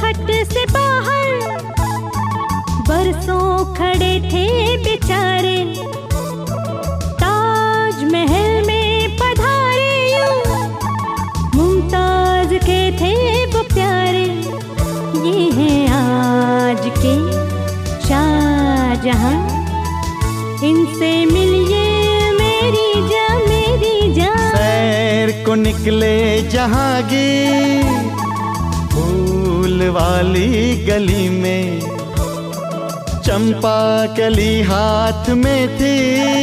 चौखट से बाहर बरसों खड़े थे बेचारे, ताज महल में पधारे यूं मुमताज के थे वो प्यारे। ये हैं आज के शाहजहां, इनसे मिलिए मेरी जान मेरी जान। सैर को निकले जहांगीर फूल वाली गली में, चंपा कली हाथ में थी,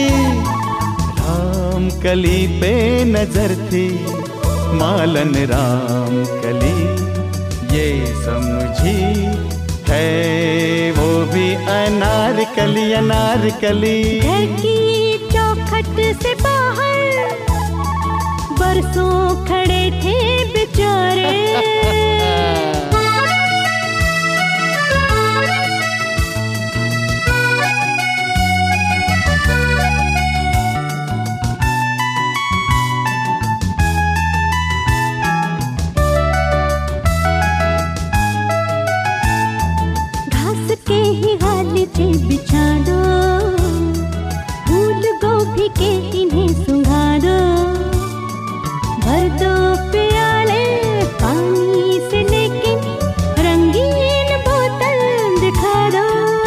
राम कली पे नजर थी, मालन राम कली ये समझी है वो भी अनारकली अनारकली। घर की चौखट से बाहर बरसों खड़े थे बेचारे। बिछा दो फूल गोभी के इन्हें सुंघा दो, भर दो प्याले पानी से लेकिन रंगीन बोतल दिखा दो।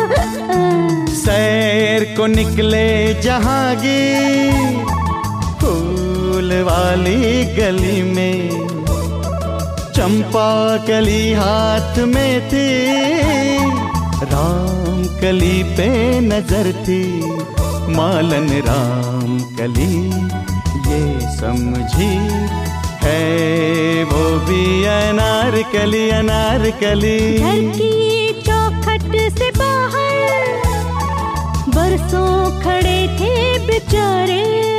सैर को निकले जहांगीर फूल वाली गली में, चंपा कली हाथ में थी, राम कली पे नजर थी, मालन राम कली ये समझी है वो भी अनारकली अनारकली। घर की चौखट से बाहर बरसों खड़े थे बेचारे।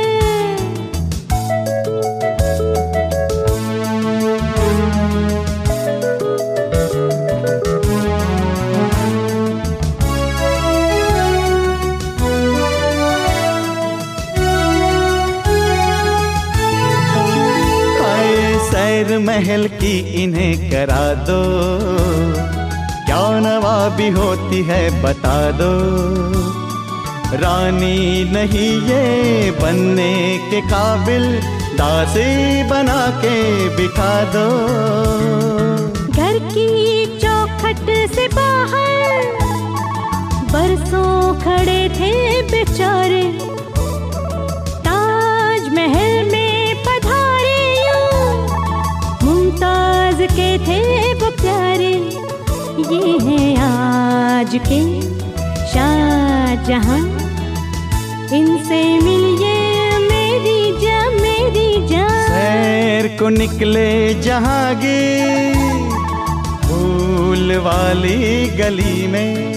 सैर महल की इन्हें करा दो, क्या नवाबी होती है बता दो, रानी नहीं ये बनने के काबिल, दासी बना के बिठा दो। घर की चौखट से बाहर बरसों खड़े थे बेचारे, ताज महल में मुमताज के थे वो प्यारे। ये हैं आज के शाहजहां, इनसे मिलिए मेरी जान मेरी जान। सैर को निकले जहांगीर फूल वाली गली में,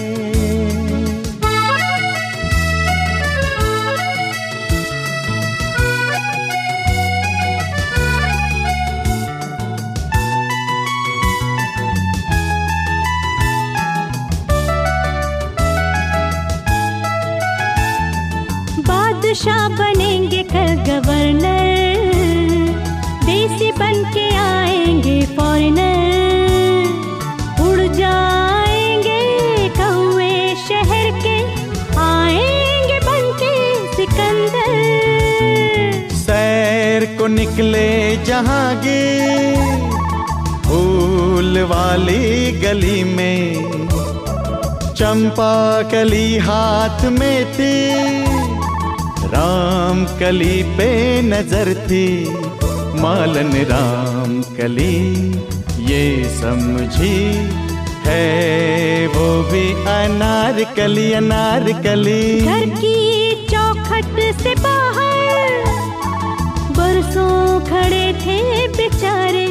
बादशाह बनेंगे कल गवर्नर, देसी बन के आएंगे फॉरेनर, उड़ जाएंगे कौवे शहर के, आएंगे बन के सिकंदर। सैर को निकले जहांगीर फूल वाली गली में, चंपा कली हाथ में थी, राम कली पे नजर थी, मालन राम कली ये समझी है वो भी अनारकली अनारकली। घर की चौखट से बाहर बरसों खड़े थे बेचारे,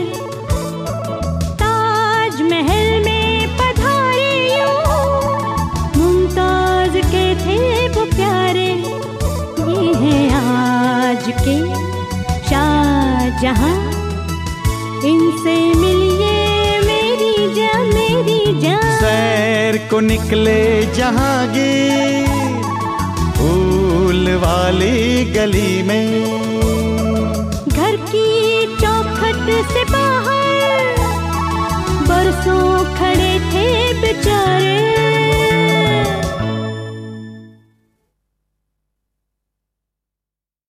ताज महल में पधारे यूं मुमताज के थे वो प्यारे। ये हैं आज के शाहजहां, इनसे मिलिए मेरी जान मेरी जान। सैर को निकले जहांगीर फूल वाली गली में, घर की चौखट से बाहर बरसों खड़े बेचारे